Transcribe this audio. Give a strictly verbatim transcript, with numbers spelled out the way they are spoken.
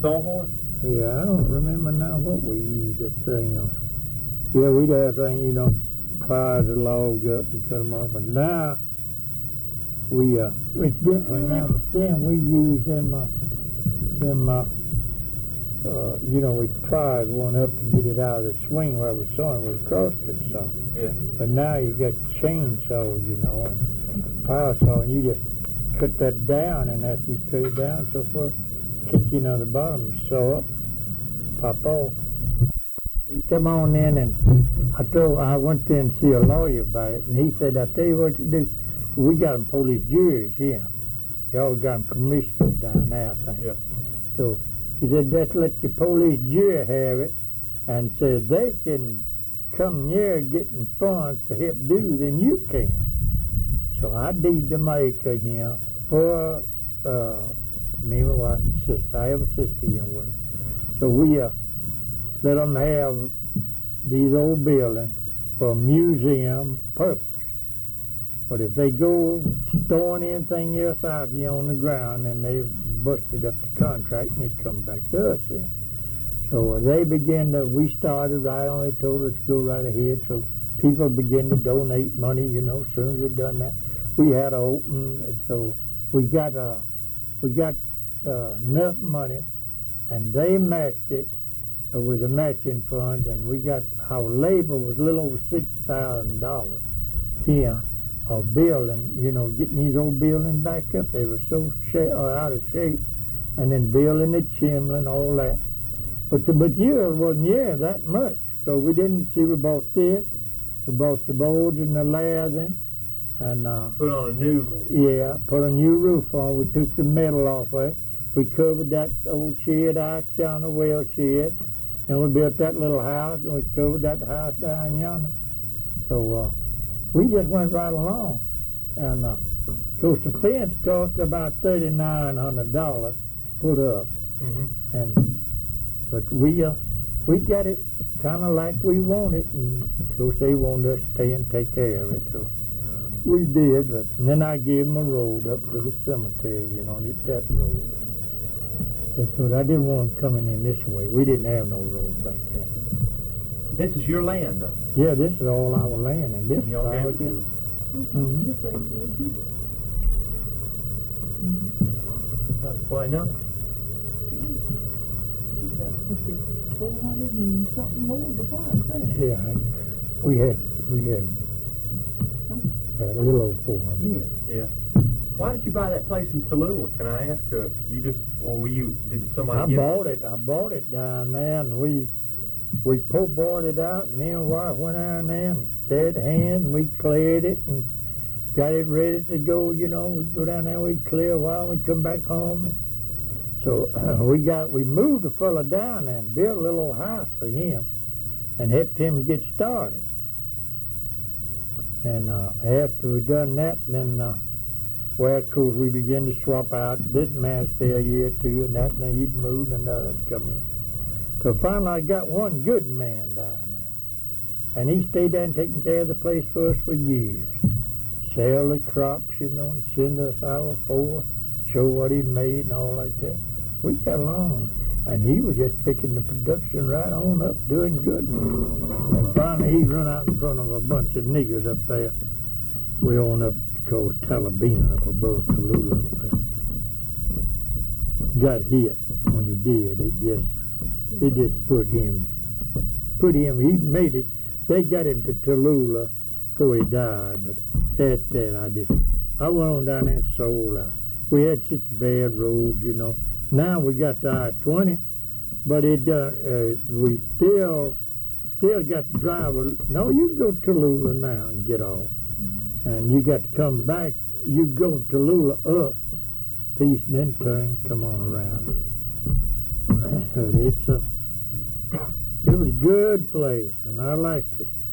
sawhorse? Yeah, I don't remember now what we used that thing on. Yeah, we'd have thing, you know, pry the logs up and cut them off. But now, we, uh, it's different now. But then we use them, uh, them, uh, uh, you know, we pried one up to get it out of the swing where we saw it with a crosscut saw. Yeah. But now you got chainsaws, you know, and power saw, and you just cut that down, and after you cut it down so far, kick you know the bottom, sew up, pop off. He come on in, and I told I went there and see a lawyer about it, and he said, I tell you what you do, we got them police juries here. Y'all got them commissioners down there, I think. Yeah. So he said, just let your police jury have it, and said they can come near getting funds to help do than you can. So I deed the maker here for uh, me and my wife and sister. I have a sister here with us. So we uh, let them have these old buildings for museum purpose. But if they go storing anything else out here on the ground, then they've busted up the contract and they come back to us then. So they began to, we started right on, they told us to go right ahead. So people began to donate money, you know, as soon as we done that. We had to open, and so we got uh, we got uh, enough money, and they matched it uh, with a matching fund, and we got, our labor was a little over six thousand dollars here of building, you know, getting these old buildings back up. They were so sh- uh, out of shape, and then building the chimney and all that. But the material wasn't near that much, because we didn't see, we bought this, we bought the boards and the lathing, and uh, Put on a new... yeah, put a new roof on. We took the metal off of it. We covered that old shed out on the well shed, and we built that little house, and we covered that house down yonder. So uh, we just went right along. And uh, of course the fence cost about thirty-nine hundred dollars put up. Mm-hmm. And but we uh, we got it kind of like we wanted, and of course they wanted us to stay and take care of it. So we did, but and then I gave them a road up to the cemetery, you know, and that road. Because I didn't want them coming in this way. We didn't have no road back there. This is your land, though? Yeah, this is all our land, and this is Y'all gave our it to us. Mm-hmm. This ain't what we did. That's quite enough. Let's see, four hundred and something more besides that. Yeah, we had we had about a little over four hundred. Yeah. Yeah. Why did you buy that place in Tallulah? Can I ask? Uh, you just, or were you? Did somebody? I give bought it. I bought it down there, and we we po boarded out. And me and my wife went down there and carried hands, and we cleared it and got it ready to go. You know, we go down there, we clear a while, we come back home. So we got we moved the fella down there and built a little old house for him, and helped him get started. And uh, after we done that, then. Uh, Well, of course, we began to swap out. This man stay a year or two, and that, and he'd moved, and others come in. So finally, I got one good man down there, and he stayed there and taking care of the place for us for years. Sell the crops, you know, and send us our four, show what he'd made and all like that. We got along, and he was just picking the production right on up, doing good. And finally, he run out in front of a bunch of niggers up there. We on up. Called Talabina up above Tallulah. Got hit when he did. It just, it just put him, put him. He made it. They got him to Tallulah before he died. But at that, I just, I went on down there and sold out. We had such bad roads, you know. Now we got the I twenty, but it, uh, uh, we still, still got to drive. A, no, you can go to Tallulah now and get off. And you got to come back, you go to Tallulah up, piece, and then turn, come on around. But it's a, it was a good place, and I liked it.